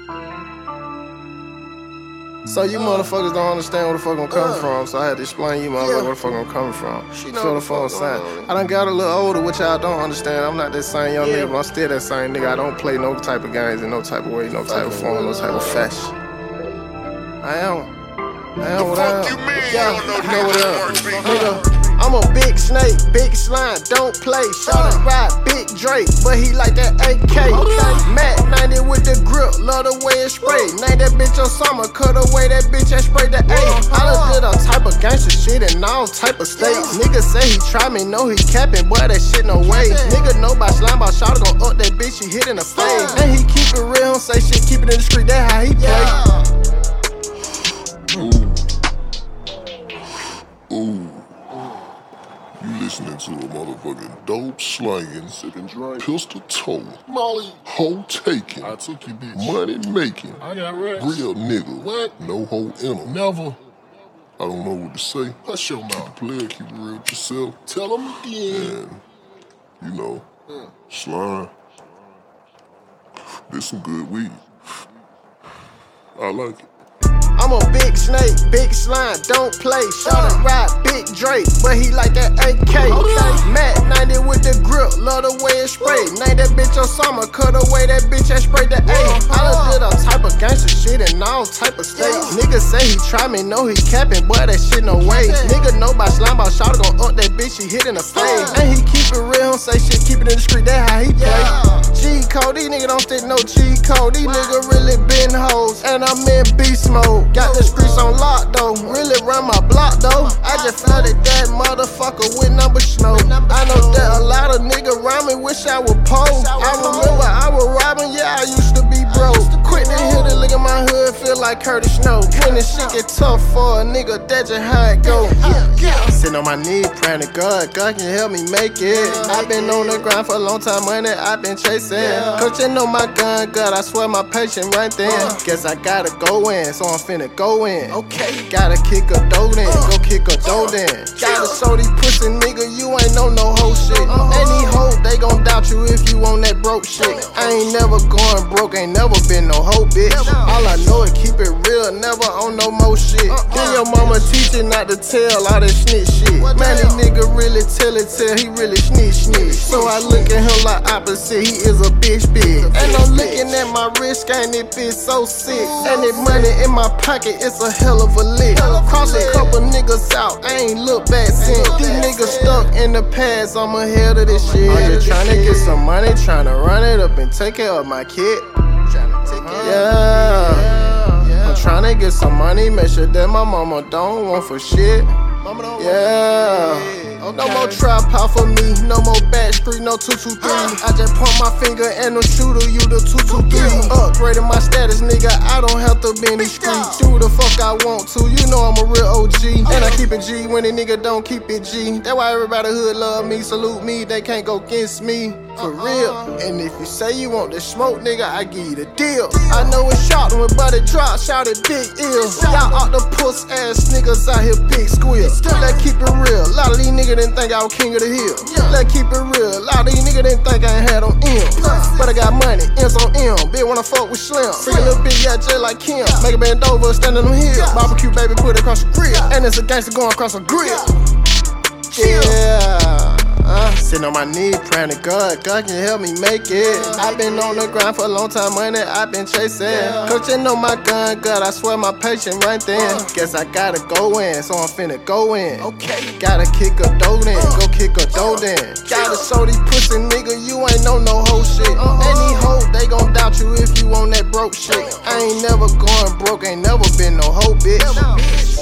So you motherfuckers don't understand where the fuck I'm coming from, so I had to explain you motherfuckers where the fuck I'm coming from. Feel the phone sign. I done got a little older, which y'all don't understand. I'm not that same young nigga, but I'm still that same nigga. I don't play no type of games in no type of way, no type of form, no type of fashion. I am what I am. Yeah, you know what I am. Nigga, I'm a big snake, big slime, don't play. Shawty ride big Drake, but he like that AK. Mac 90 with the grip, love the way it spray. Name that bitch on summer, cut away that bitch and spray the A. I done did all type of gangster shit in all type of states. Nigga say he try me, know he capping, boy that shit no way. Nigga know by slime, by Shawty gon' up that bitch, she hit in the face. And he keep it real, don't say shit, keep it in the street, that how he play. Ooh. You listening to a motherfucking dope slanging, sipping drink, pistol toe, Molly, hoe taking, I took you bitch, money making, I got racks, real nigga, what? No hoe in them, never. I don't know what to say. Hush your mouth, player, keep it real with yourself. Tell them again. And, you know, slime. This some good weed. I like it. I'm a big snake, big slime, don't play. Shawty ride big Drake, but he like that AK. Mac 90 with the grip, love the way it spray. Name that bitch on summer, cut away that bitch and spray the A. I done did all type of gangster shit in all type of states. Nigga say he try me, know he capping, boy that shit no way. Nigga know by slime, by Shawty gon' up that bitch, she hit in the face. And he keep it real, don't say shit, keep it in the street, that how he play. G-code, these niggas don't stick no G-code. These niggas really been hoes, and I'm in beast mode. Got the streets on lock though, really run my block though. I just flooded that motherfucker with number snow. I know that a lot of niggas around me wish I would pose. I remember I was robbing, yeah, I used to be broke. Quit to hit it, look at my hood, feel like Curtis Snow. When this shit get tough for a nigga, that's just how it go. Sitting on my knee, praying to God, God can help me make it. I've been on the grind for a long time, money I've been chasing. Coaching on my gun, God, I swear my patience right there. Guess I gotta go in, so I'm finna go in. Okay, gotta kick a dough then, go kick a dough then. Gotta show these pussy nigga, you ain't know no hoe shit. And these hoes, they gon' doubt you if you on that broke shit. I ain't never going broke, ain't never been no hoe bitch. All I know is keep it real, never on no more shit. Then your mama teach you not to tell all that snitch shit. Man, these nigga really tell he really snitch. So I look at him like opposite, he is a bitch. And I'm looking at my wrist, ain't it bitch so sick. And that money in my pocket, it's a hell of a lick. Cross a couple niggas out, I ain't look back since. These niggas stuck in the past, I'm ahead of this shit. I'm just tryna get some money, tryna run it up and take care of my kid. Yeah, I'm tryna get some money, make sure that my mama don't want for shit. Yeah. No more trap out for me, no more back street, no 223. I just point my finger and no shooter, you the 223. Upgrading my status, nigga, I don't have to be in these streets. Do the fuck I want to, you know I'm a real OG. And I keep it G when a nigga don't keep it G. That's why everybody hood love me, salute me, they can't go against me. For real. And if you say you want the smoke, nigga, I give you the deal. I know it's shot when buddy drop, shout it big ill. Y'all octopus ass niggas out here big squeal. Let's keep it real. A lot of these niggas didn't think I was king of the hill. Let's keep it real. A lot of these niggas didn't think I ain't had on M. But I got money, M's on M. Bitch wanna fuck with Slim. Freaking little bitch, yeah, just like Kim. Make a bend over, stand on them hills. Barbecue, baby, put it across the grill. And it's a gangster going across a grill. Yeah. Sitting on my knee, praying to God, God can help me make it. I've been on the grind for a long time, money I've been chasing. Coaching on my gun, God, I swear my patience right there. Guess I gotta go in, so I'm finna go in. Okay, gotta kick a dough then, go kick a dough then. Gotta show these pussy nigga, you ain't know no hoe shit. And these hoes, they gon' doubt you if you on that broke shit. I ain't never going broke, ain't never been no hoe bitch.